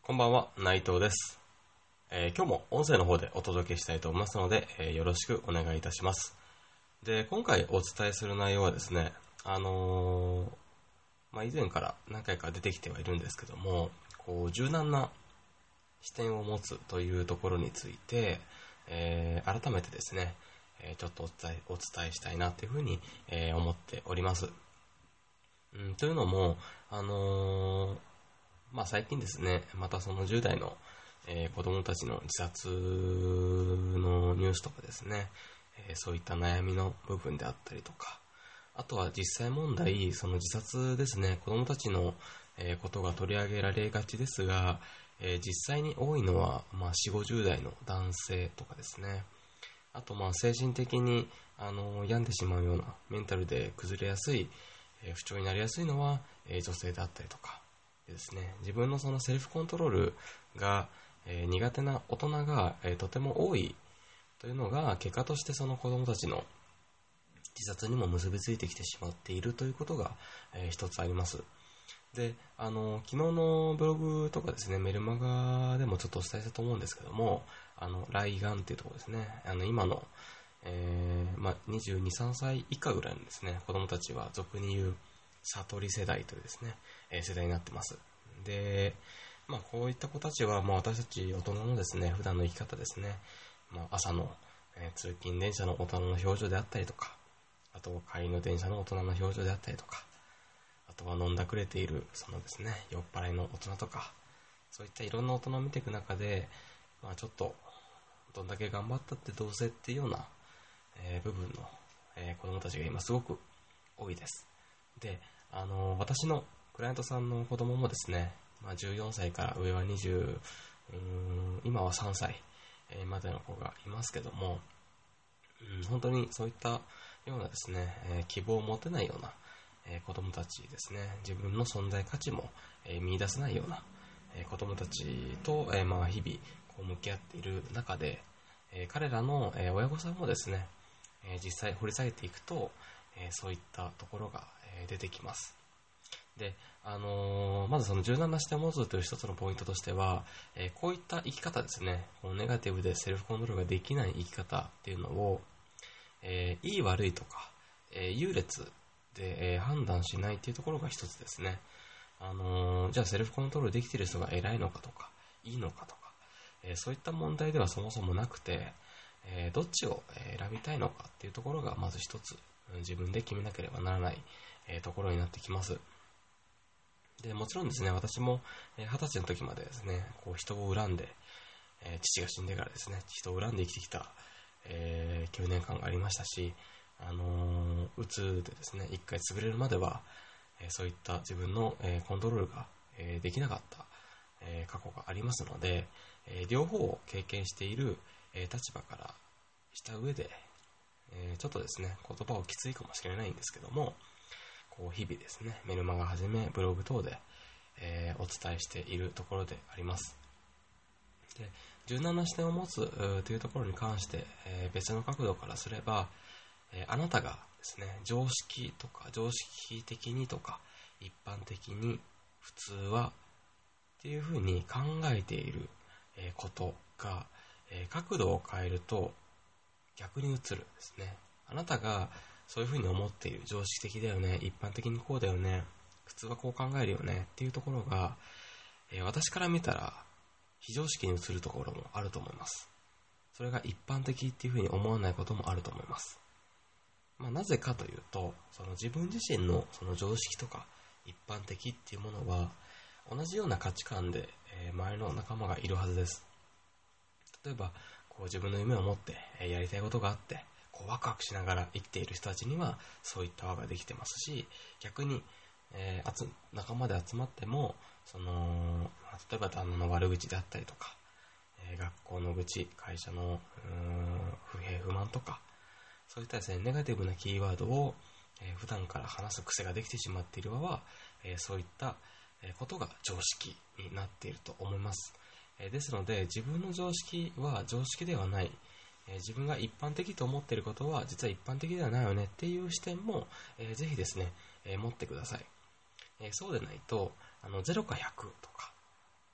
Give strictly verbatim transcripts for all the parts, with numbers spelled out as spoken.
こんばんは、内藤です、えー今日も音声の方でお届けしたいと思いますので、えーよろしくお願いいたします。で、今回お伝えする内容はですね、あのーまあ、以前から何回か出てきてはいるんですけども、こう柔軟な視点を持つというところについて、えー改めてですね、えーちょっとお伝え、お伝えしたいなというふうに、えー思っております。うん、というのも、あのーまあ、最近ですね、またそのじゅう代の、えー子供たちの自殺のニュースとかですね、えーそういった悩みの部分であったりとか、あとは実際問題、その自殺ですね、子供たちの、えーことが取り上げられがちですが、えー実際に多いのは、まあ、よんじゅう、ごじゅう代の男性とかですね、あとまあ精神的にあの病んでしまうようなメンタルで崩れやすい、えー不調になりやすいのは、えー女性であったりとかでですね、自分のそのセルフコントロールが、えー苦手な大人が、えーとても多いというのが結果としてその子供たちの自殺にも結びついてきてしまっているということが、えー一つあります。で、あの昨日のブログとかですね、メルマガでもちょっとお伝えしたと思うんですけども、あの来眼っていうところですね、あの今の、えーまあ、にじゅうに、さんさい以下ぐらいのですね子供たちは俗に言う悟り世代というですね、えー世代になってます。で、まあ、こういった子たちは、まあ、私たち大人のですね普段の生き方ですね、まあ、朝の、えー通勤電車の大人の表情であったりとか、あと帰りの電車の大人の表情であったりとか、あとは飲んだくれているそのですね酔っ払いの大人とか、そういったいろんな大人を見ていく中で、まあ、ちょっとどんだけ頑張ったってどうせっていうような、えー部分の、えー子供たちが今すごく多いです。で、あのー私のクライアントさんの子供もですね、まあ、じゅうよんさいから上はにじゅう、うーん今はさんさいえーまでの子がいますけども、うん、本当にそういったようなですね、えー希望を持てないような、えー子供たちですね、自分の存在価値も、えー見出せないような、えー子供たちと、えーまあ日々こう向き合っている中で、えー彼らの、えー親御さんもですね、えー実際掘り下げていくと、えーそういったところが、えー出てきます。で、あのーまずその柔軟な視点を持つという一つのポイントとしては、えーこういった生き方ですね、このネガティブでセルフコントロールができない生き方っていうのを、えーいい悪いとか、えー優劣で、えー判断しないっていうところが一つですね。あのーじゃあセルフコントロールできている人が偉いのかとか、いいのかとか、えーそういった問題ではそもそもなくて、えーどっちをえー選びたいのかっていうところがまず一つ、うん自分で決めなければならない、えーところになってきます。で、もちろんですね、私もえーはたちの時までですね、こう人を恨んで、えー父が死んでからですね、人を恨んで生きてきた、えーきゅうねんかんがありましたし、あのーうつでですね、一回潰れるまでは、えーそういった自分の、えーコントロールが、えーできなかった、えー過去がありますので、えー両方を経験している、えー立場からした上で、えーちょっとですね、言葉をきついかもしれないんですけども、こう日々ですね、メルマガはじめブログ等で、えーお伝えしているところであります。で、柔軟な視点を持つうーというところに関して、えー別の角度からすれば、えーあなたがですね、常識とか常識的にとか一般的に普通はっていうふうに考えているえーことが、えー角度を変えると逆に映るんですね。あなたがそういうふうに思っている、常識的だよね、一般的にこうだよね、普通はこう考えるよねっていうところが、えー私から見たら非常識に映るところもあると思います。それが一般的っていうふうに思わないこともあると思います。まあ、なぜかというと、その自分自身のその常識とか一般的っていうものは同じような価値観で、えー周りの仲間がいるはずです。例えばこう自分の夢を持って、えーやりたいことがあってこうワクワクしながら生きている人たちにはそういった輪ができてますし、逆に、えー集仲間で集まってもその、まあ例えば旦那の悪口であったりとか、えー学校の愚痴、会社のうーん不平不満とか、そういったですね、ネガティブなキーワードを、えー普段から話す癖ができてしまっている輪は、えーそういったえーことが常識になっていると思います。えーですので、自分の常識は常識ではない、えー自分が一般的と思っていることは実は一般的ではないよねっていう視点も、えーぜひですね、えー持ってください。えーそうでないと、あのゼロかひゃくとか、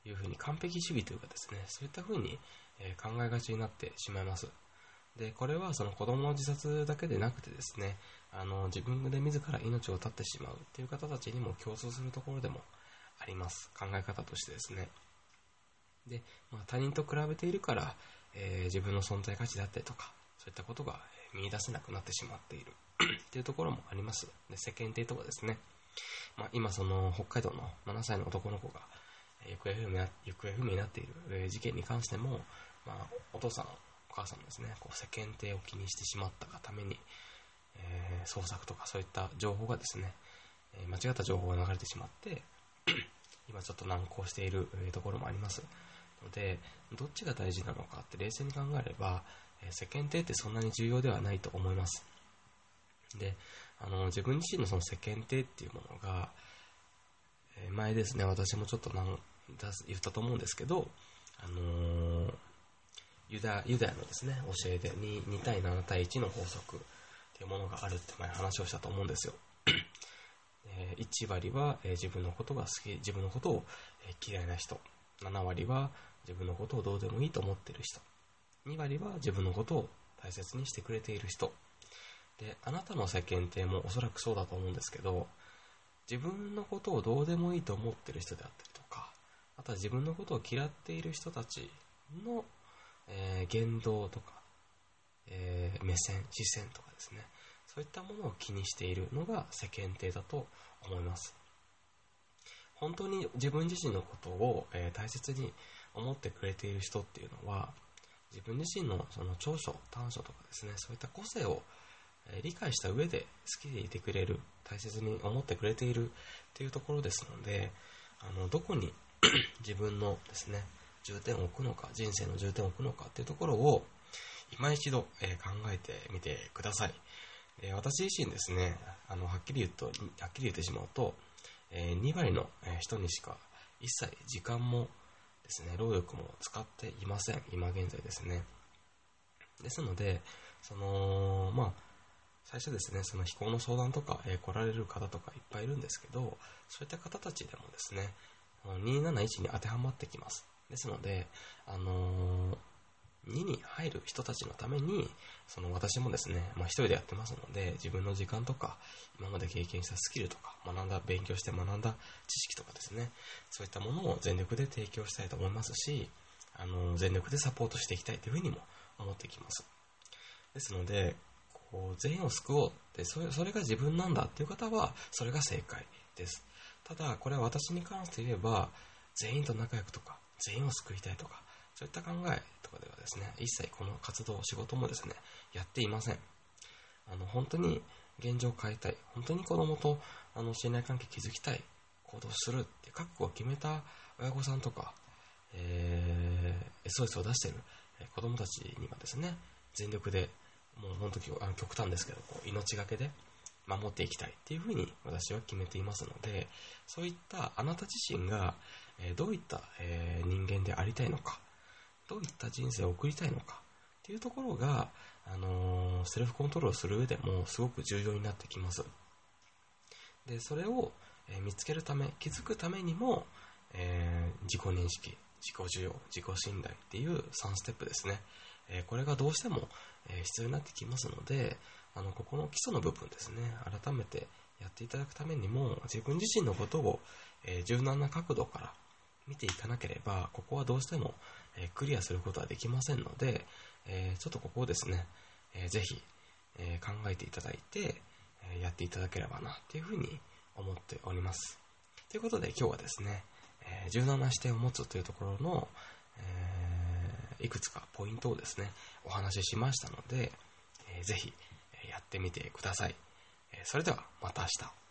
いうふうに完璧主義というかですね、そういったふうに考えがちになってしまいます。で、これはその子供の自殺だけでなくてですね、あの自分で自ら命を絶ってしまうという方たちにも共通するところでもあります。考え方としてですね。で、まあ、他人と比べているから、えー、自分の存在価値だったりとか、そういったことが見出せなくなってしまっているというところもあります。で、世間体とかですね、まあ、今その北海道のななさいの男の子が行方不明な行方不明になっている事件に関しても、まあ、お父さんお母さんもですね、こう世間体を気にしてしまったがために、えー、捜索とかそういった情報がですね、えー、間違った情報が流れてしまって今ちょっと難航しているところもありますので、どっちが大事なのかって冷静に考えれば、えー、世間体ってそんなに重要ではないと思います。で、あの自分自身のその世間体っていうものが、えー、前ですね、私もちょっと何言ったと思うんですけど、あのー、ユダ、ユダヤのですね、教えで 2, に対なな対いちの法則っていうものがあるって前話をしたと思うんですよ。えー、いち割は、えー、自分のことが好き、自分のことを、えー、嫌いな人。なな割は自分のことをどうでもいいと思っている人。に割は自分のことを大切にしてくれている人。で、あなたの世間体もおそらくそうだと思うんですけど、自分のことをどうでもいいと思っている人であったりとか、あとは自分のことを嫌っている人たちの、えー、言動とか、えー、目線、視線とかですね、そういったものを気にしているのが世間体だと思います。本当に自分自身のことを、えー、大切に思ってくれている人っていうのは、自分自身のその長所、短所とかですね、そういった個性を、えー、理解した上で好きでいてくれる、大切に思ってくれているっていうところですので、あのどこに自分のですね、重点を置くのか、人生の重点を置くのかっていうところを今一度、えー、考えてみてください。えー、私自身ですね、あのはっきり言うと、はっきり言ってしまうと、えー、に割の人にしか一切時間もですね、労力も使っていません。今現在ですね。ですので、そのまあ最初ですね、その非行の相談とか、えー、来られる方とかいっぱいいるんですけど、そういった方たちでもですね、にーなないちに当てはまってきます。ですので、あのー、にに入る人たちのために、その私もですね、まあ、一人でやってますので、自分の時間とか、今まで経験したスキルとか、学んだ、勉強して学んだ知識とかですね、そういったものを全力で提供したいと思いますし、あのー、全力でサポートしていきたいというふうにも思ってきます。ですので、こう全員を救おうって、それ、それが自分なんだっていう方は、それが正解です。ただ、これは私に関して言えば、全員と仲良くとか、全員を救いたいとか、そういった考えとかではですね、一切この活動、仕事もですね、やっていません。あの、本当に現状を変えたい、本当に子供とあの信頼関係築きたい、行動するって覚悟を決めた親御さんとか、えー、エスオーエス を出している子供たちにはですね、全力で、もう本当にあの極端ですけど、こう命がけで守っていきたいっていうふうに私は決めていますので、そういったあなた自身が、えー、どういった、えー、人間でありたいのか、どういった人生を送りたいのかっていうところが、あのー、セルフコントロールする上でもすごく重要になってきます。で、それを、えー、見つけるため、気づくためにも、えー、自己認識、自己需要、自己信頼っていうさんステップですね。えー、これがどうしても、えー、必要になってきますので、あのここの基礎の部分ですね、改めてやっていただくためにも、自分自身のことを、えー、柔軟な角度から見ていかなければ、ここはどうしても、えー、クリアすることはできませんので、えー、ちょっとここをですね、えー、ぜひ、えー、考えていただいて、えー、やっていただければなというふうに思っております。ということで今日はですね、えー、柔軟な視点を持つというところの、えー、いくつかポイントをですね、お話ししましたので、えー、ぜひやってみてください。それではまた明日。